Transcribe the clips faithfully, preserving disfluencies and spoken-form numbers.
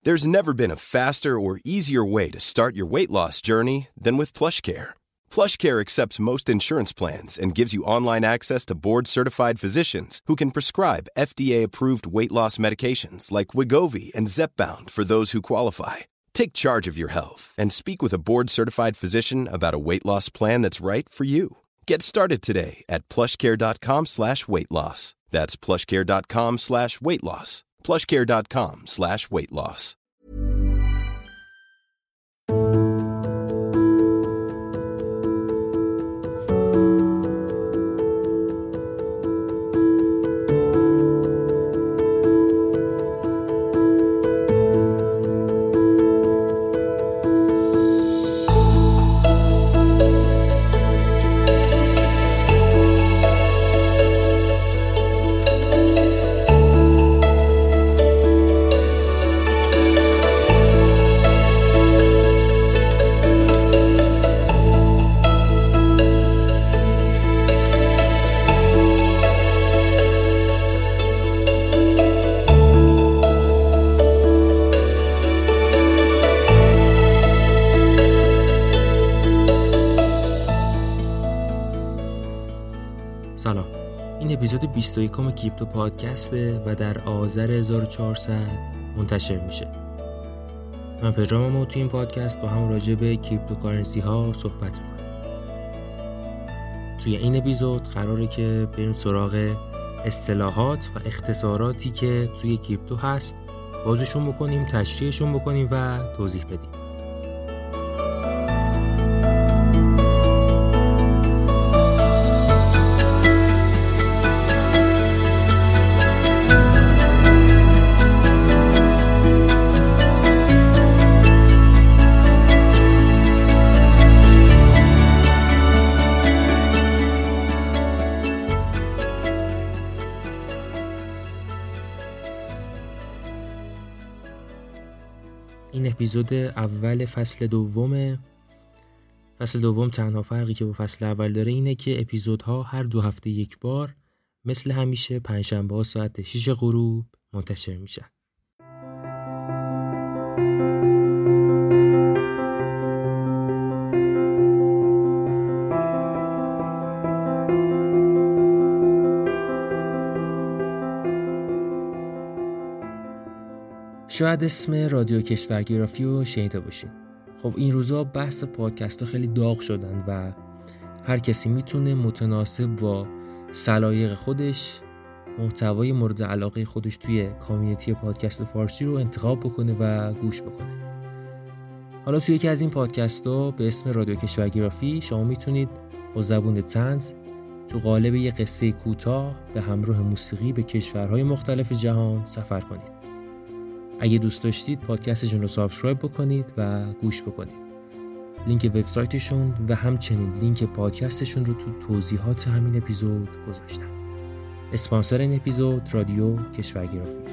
There's never been a faster or easier way to start your weight loss journey than with PlushCare. PlushCare accepts most insurance plans and gives you online access to board-certified physicians who can prescribe F D A-approved weight loss medications like Wegovy and Zepbound for those who qualify. Take charge of your health and speak with a board-certified physician about a weight loss plan that's right for you. Get started today at plushcare.com slash weight loss. That's plushcare.com slash weight loss. plushcare.com slash weight loss. سلام، این اپیزود بیست و یکم کریپتو پادکسته و در آذر هزار و چهارصد منتشر میشه. من پدرام و تو این پادکست با هم راجع به کریپتوکارنسی ها صحبت میکنیم. توی این اپیزود قراره که بریم سراغ اصطلاحات و اختصاراتی که توی کریپتو هست، بازشون بکنیم، تشریحشون بکنیم و توضیح بدیم. این اپیزود اول فصل دومه. فصل دوم تنها فرقی که با فصل اول داره اینه که اپیزودها هر دو هفته یک بار مثل همیشه پنجشنبه ها ساعت شش غروب منتشر میشن. شاید اسم رادیو کشورگرافی رو شنیده باشین. خب این روزا بحث پادکست ها خیلی داغ شدن و هر کسی میتونه متناسب با سلایق خودش محتوای مورد علاقه خودش توی کامیونیتی پادکست فارسی رو انتخاب بکنه و گوش بکنه. حالا توی یکی از این پادکست ها به اسم رادیو کشورگرافی شما میتونید با زبون طنز تو قالب یه قصه کوتاه به همراه موسیقی به کشورهای مختلف جهان سفر کنید. اگه دوست داشتید پادکستشون رو سابسکرایب بکنید و گوش بکنید. لینک وبسایتشون و همچنین لینک پادکستشون رو تو توضیحات همین اپیزود گذاشتم. اسپانسر این اپیزود رادیو کشورگرافی.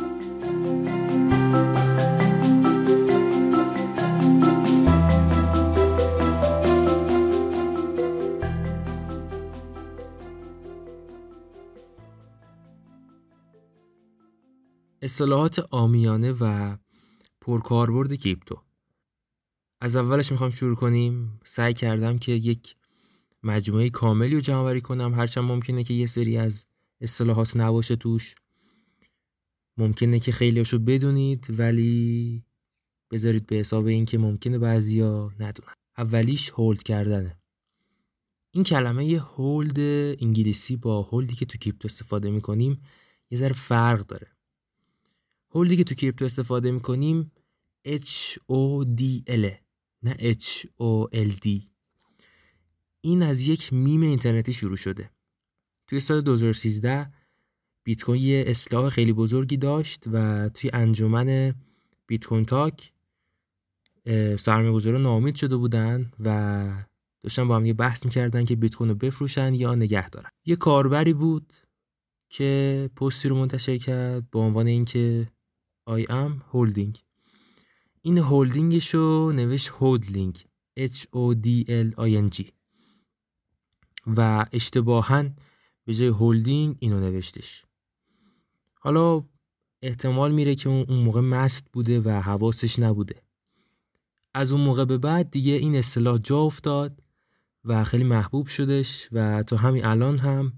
اصطلاحات عامیانه و پرکاربرد کریپتو. از اولش میخوام شروع کنیم. سعی کردم که یک مجموعه کاملی رو جمع‌آوری کنم، هرچند ممکنه که یه سری از اصطلاحات نباشه توش، ممکنه که خیلیاشو بدونید ولی بذارید به حساب این که ممکنه بعضیا ندونن. اولیش هولد کردنه. این کلمه هولد انگلیسی با هولدی که تو کریپتو استفاده میکنیم یه ذره فرق داره. هولدی که تو کریپتو استفاده میکنیم اچ او دی ال نه اچ او ال دی. این از یک میم اینترنتی شروع شده. توی سال دو هزار و سیزده بیت کوین یه اصلاح خیلی بزرگی داشت و توی انجمن بیت کوین تاک سرمایه‌گذارا ناامید شده بودن و داشتن با هم یه بحث میکردن که بیت کوین رو بفروشن یا نگه دارن. یه کاربری بود که پستی رو منتشر کرد با عنوان اینکه I am holding. این هولدینگشو نوشت هودلینگ H O D L I N G و اشتباهاً به جای هولدینگ اینو نوشتش. حالا احتمال میره که اون موقع مست بوده و حواسش نبوده. از اون موقع به بعد دیگه این اصطلاح جا افتاد و خیلی محبوب شدش و تا همین الان هم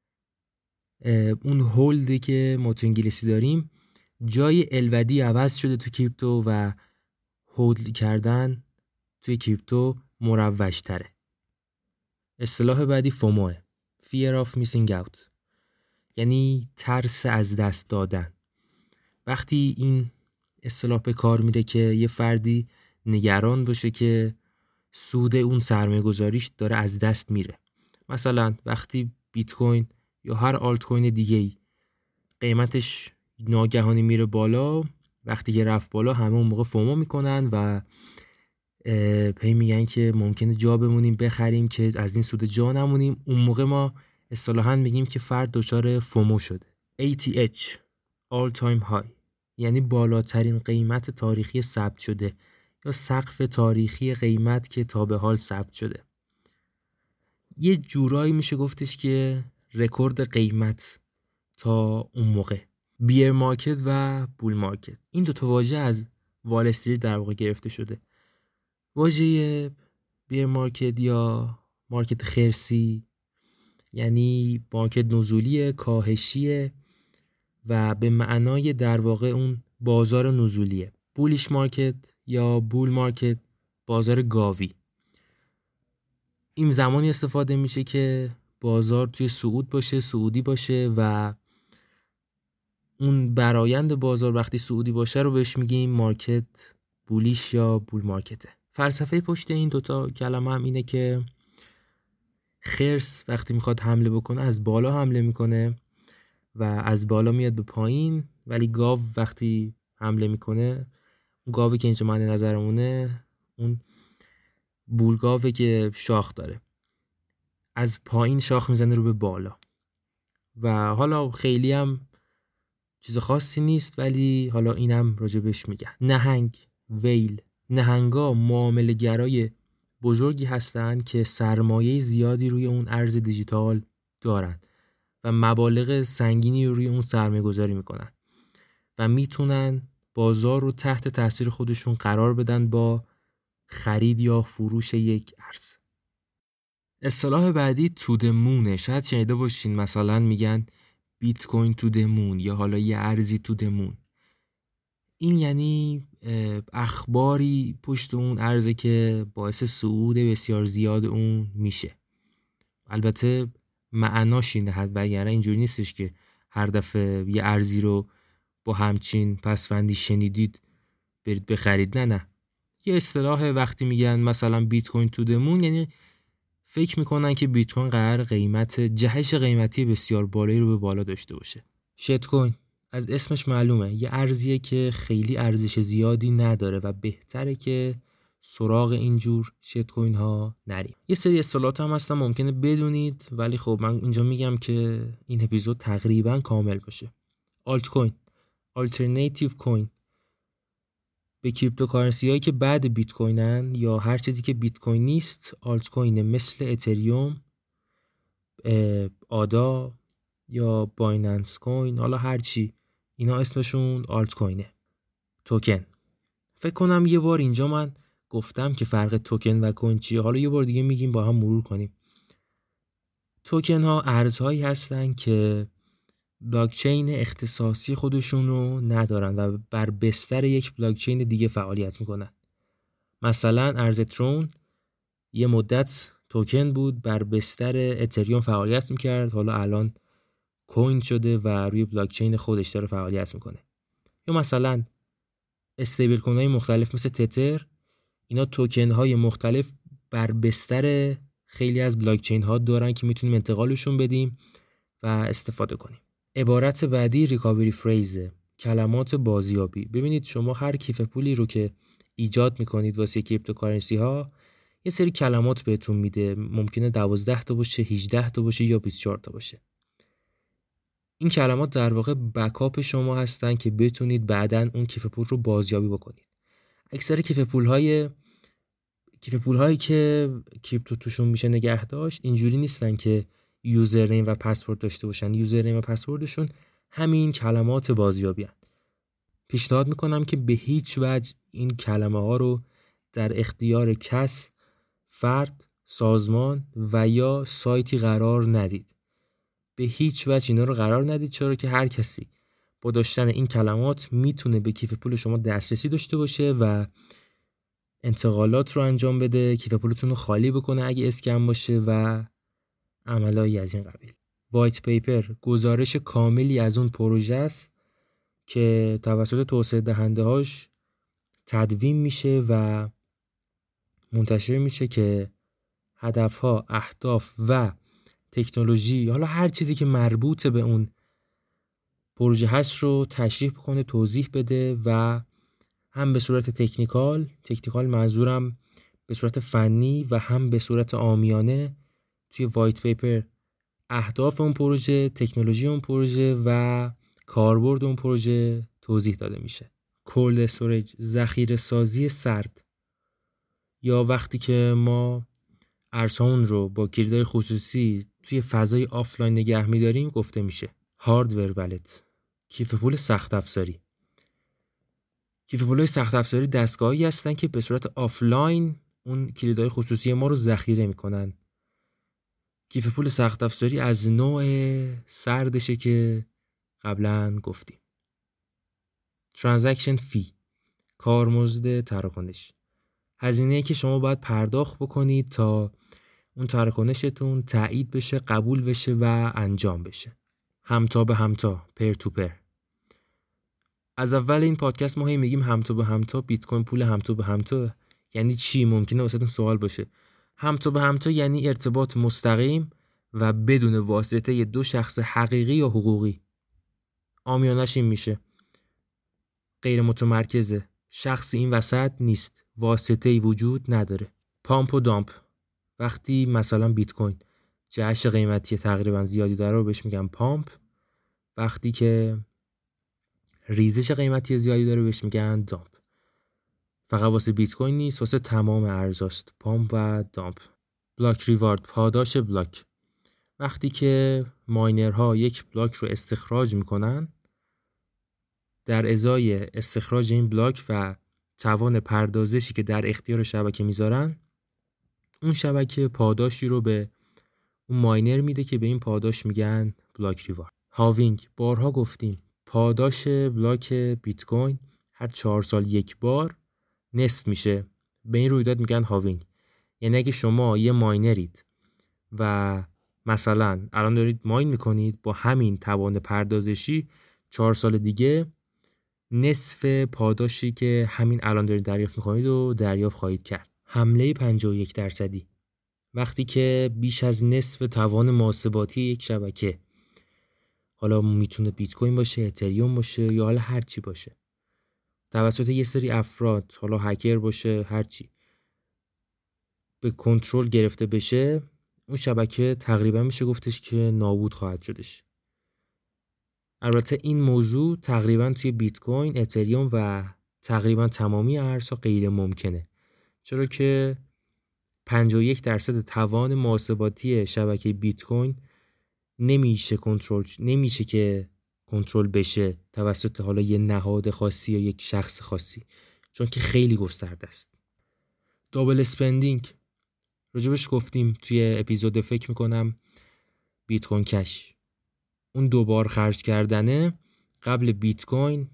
اون هولدی که ما تو انگلیسی داریم جای الودی عوض شده تو کریپتو و هولد کردن توی کریپتو مروج تره. اصطلاح بعدی فوموه، Fear of Missing Out، یعنی ترس از دست دادن. وقتی این اصطلاح به کار میره که یه فردی نگران باشه که سود اون سرمایه گذاریش داره از دست میره. مثلا وقتی بیت کوین یا هر آلت کوین دیگه‌ای قیمتش ناگهانی میره بالا، وقتی که رفت بالا همه اون موقع فومو میکنن و پی میگن که ممکنه جا بمونیم بخریم که از این سود جا نمونیم. اون موقع ما اصطلاحاً میگیم که فرد دچار فومو شده. ای تی اچ All Time High، یعنی بالاترین قیمت تاریخی ثبت شده یا سقف تاریخی قیمت که تا به حال ثبت شده. یه جورایی میشه گفتش که رکورد قیمت تا اون موقع. بیر مارکت و بول مارکت، این دو تا واژه از وال استریت در واقع گرفته شده. واژه بیر مارکت یا مارکت خرسی یعنی مارکت نزولیه، کاهشیه و به معنای در واقع اون بازار نزولیه. بولیش مارکت یا بول مارکت بازار گاوی. این زمانی استفاده میشه که بازار توی صعود باشه، صعودی باشه و اون برآیند بازار وقتی صعودی باشه رو بهش میگیم مارکت بولیش یا بول مارکته. فلسفه پشت این دوتا کلمه هم اینه که خرس وقتی میخواد حمله بکنه از بالا حمله میکنه و از بالا میاد به پایین، ولی گاو وقتی حمله میکنه، گاوی که اینجا مد نظرمونه اون بول گاوی که شاخ داره، از پایین شاخ میزنه رو به بالا. و حالا خیلی هم چیز خاصی نیست، ولی حالا اینم راجبش میگن. نهنگ، ویل. نهنگا معامله گرای بزرگی هستن که سرمایه زیادی روی اون ارز دیجیتال دارن و مبالغ سنگینی روی اون سرمایه گذاری میکنن و میتونن بازار رو تحت تاثیر خودشون قرار بدن با خرید یا فروش یک ارز. اصطلاح بعدی تو د مونه. شاید شنیده باشین، مثلا میگن بیت کوین تو د مون یا حالا یه ارزی تو د مون. این یعنی اخباری پشت اون ارزه که باعث صعود بسیار زیاد اون میشه. البته معناش اینه، وگرنه اینجوری نیستش که هر دفعه یه ارزی رو با همچین پسفندی شنیدید برید بخرید. نه نه، یه اصطلاح. وقتی میگن مثلا بیت کوین تو د مون یعنی فکر میکنن که بیت کوین قرار قیمت جهش قیمتی بسیار بالایی رو به بالا داشته باشه. شیت کوین از اسمش معلومه یه ارزیه که خیلی ارزش زیادی نداره و بهتره که سراغ اینجور شیت کوین ها نریم. یه سری اصطلاحات هم هستن ممکنه بدونید، ولی خب من اینجا میگم که این اپیزود تقریبا کامل باشه. آلت کوین، آلترناتیو کوین، به کریپتوکارنسی هایی که بعد بیت کوینن یا هر چیزی که بیت کوین نیست آلت کوینه، مثل اتریوم، آدا یا بایننس کوین، حالا هر چی، اینا اسمشون آلت کوینه. توکن، فکر کنم یه بار اینجا من گفتم که فرق توکن و کوین چیه، حالا یه بار دیگه میگیم با هم مرور کنیم. توکن ها ارزهایی هستن که بلاکچین اختصاصی خودشون رو ندارن و بر بستر یک بلاکچین دیگه فعالیت میکنن. مثلا ارز ترون یه مدت توکن بود، بر بستر اتریوم فعالیت میکرد، حالا الان کوین شده و روی بلاکچین خودش داره فعالیت میکنه. یا مثلا استیبل کوین های مختلف مثل تتر، اینا توکن های مختلف بر بستر خیلی از بلاکچین ها دارن که میتونیم انتقالشون بدیم و استفاده کنیم. عبارت بعدی ریکاوری فریزه، کلمات بازیابی. ببینید شما هر کیف پولی رو که ایجاد میکنید واسه کریپتوکارنسی ها یه سری کلمات بهتون میده، ممکنه دوازده تا باشه، هجده تا باشه یا بیست و چهار تا باشه. این کلمات در واقع بکاپ شما هستن که بتونید بعداً اون کیف پول رو بازیابی بکنید. اکثر کیف پول های کیف پول هایی که کریپتو توشون میشه نگه داشت اینجوری نیستن که یوزرنیم و پسورد داشته باشن. یوزرنیم و پسوردشون همین کلمات بازیابی هستن. پیشنهاد میکنم که به هیچ وجه این کلمه ها رو در اختیار کس، فرد، سازمان و یا سایتی قرار ندید. به هیچ وجه اینا رو قرار ندید، چرا که هر کسی با داشتن این کلمات میتونه به کیف پول شما دسترسی داشته باشه و انتقالات رو انجام بده، کیف پولتون رو خالی بکنه اگه اسکم باشه و عملایی از این قبیل. وایت پیپر گزارش کاملی از اون پروژه است که توسط توسعه دهنده هاش تدوین میشه و منتشر میشه که هدفها، اهداف و تکنولوژی، حالا هر چیزی که مربوط به اون پروژه هست رو تشریح بکنه، توضیح بده و هم به صورت تکنیکال، تکنیکال منظورم به صورت فنی و هم به صورت عامیانه توی وایت پیپر اهداف اون پروژه، تکنولوژی اون پروژه و کاربرد اون پروژه توضیح داده میشه. کولد استوریج، ذخیره سازی سرد، یا وقتی که ما ارزهامون رو با کلیدهای خصوصی توی فضای آفلاین نگه می‌داریم گفته میشه. هاردور والت، کیف پول سخت افزاری. کیف پول‌های سخت افزاری دستگاهی هستن که به صورت آفلاین اون کلیدهای خصوصی ما رو ذخیره میکنن. کیف پول سخت افزاری از نوع سردشه که قبلا گفتیم. ترانزکشن فی، کارمزد تراکنش، هزینه‌ای که شما باید پرداخت بکنید تا اون تراکنشتون تایید بشه، قبول بشه و انجام بشه. همتا به همتا، پیر تو پیر. از اول این پادکست ما هی میگیم همتا به همتا، بیت کوین پول همتا به همتا یعنی چی؟ ممکنه واسهتون سوال باشه. همتا به همتا یعنی ارتباط مستقیم و بدون واسطه دو شخص حقیقی یا حقوقی. عامیانش این میشه غیر متمرکزه، شخصی این وسط نیست، واسطه‌ای وجود نداره. پامپ و دامپ، وقتی مثلا بیت کوین جهش قیمتی تقریبا زیادی داره رو بهش میگن پامپ، وقتی که ریزش قیمتی زیادی داره بهش میگن دامپ. فقط واسه بیت کوین نیست، واسه تمام ارزاست، پامپ و دامپ. بلاک ریوارد، پاداش بلاک، وقتی که ماینرها یک بلاک رو استخراج میکنن، در ازای استخراج این بلاک و توان پردازشی که در اختیار شبکه میذارن، اون شبکه پاداشی رو به اون ماینر میده که به این پاداش میگن بلاک ریوارد. هاوینگ، بارها گفتیم پاداش بلاک بیت کوین هر چهار سال یک بار نصف میشه، به این رویداد میگن هاوینگ. یعنی اگه شما یه ماینرید و مثلا الان دارید ماین میکنید، با همین توان پردازشی چهار سال دیگه نصف پاداشی که همین الان دارید دریافت میکنید و دریافت خواهید کرد. حمله پنجاه و یک درصدی، وقتی که بیش از نصف توان محاسباتی یک شبکه، حالا میتونه بیت کوین باشه، اتریوم باشه یا حالا هر چی باشه، توسط یه سری افراد، حالا هکر باشه هر چی، به کنترل گرفته بشه، اون شبکه تقریبا میشه گفتش که نابود خواهد شدش. البته این موضوع تقریبا توی بیت کوین، اتریوم و تقریبا تمامی ارزها غیر ممکنه، چرا که پنجاه و یک درصد توان محاسباتی شبکه بیت کوین نمیشه کنترل نمیشه که کنترل بشه توسط حالا یه نهاد خاصی یا یک شخص خاصی، چون که خیلی گسترده است. دابل اسپندینگ، راجبش گفتیم توی اپیزود فکر میکنم بیت کوین کش. اون دوبار خرج کردنه قبل بیت کوین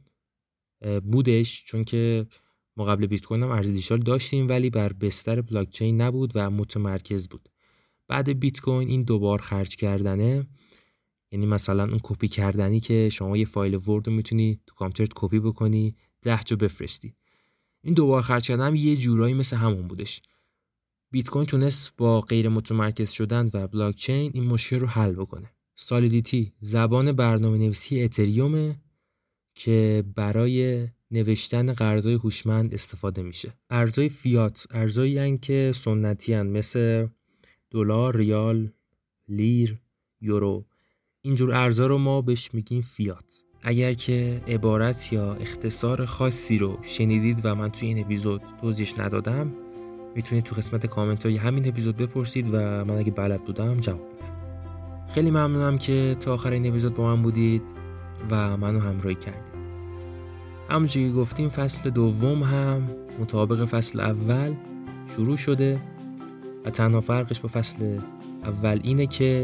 بودش، چون که ما قبل بیت کوین هم ارز دیجیتال داشتیم ولی بر بستر بلاک چین نبود و متمرکز بود. بعد بیت کوین این دوبار خرج کردنه، یعنی مثلا اون کپی کردنی که شما یه فایل ورد رو میتونی تو کامپیوترت کپی بکنی ده جا بفرستی، این دوبار خرج کردن هم یه جورایی مثل همون بودش. بیت کوین تونست با غیر متمرکز شدن و بلاک چین این مشکل رو حل بکنه. سالیدیتی، زبان برنامه‌نویسی اتریومه که برای نوشتن قراردادهای هوشمند استفاده میشه. ارزهای فیات، ارزهایی هستند که سنتی هستند، مثل دلار، ریال، لیر، یورو. اینجور ارزها رو ما بهش میگیم فیات. اگر که عبارت یا اختصار خاصی رو شنیدید و من توی این اپیزود توضیحش ندادم، میتونید تو قسمت کامنت های همین اپیزود بپرسید و من اگه بلد بودم جواب میدم. خیلی ممنونم که تا آخر این اپیزود با من بودید و منو همراهی کردید. همونجوری که گفتیم فصل دوم هم مطابق فصل اول شروع شده و تنها فرقش با فصل اول اینه که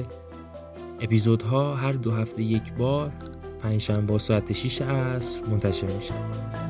اپیزودها هر دو هفته یک بار پنجشنبه ساعت شش عصر منتشر میشن.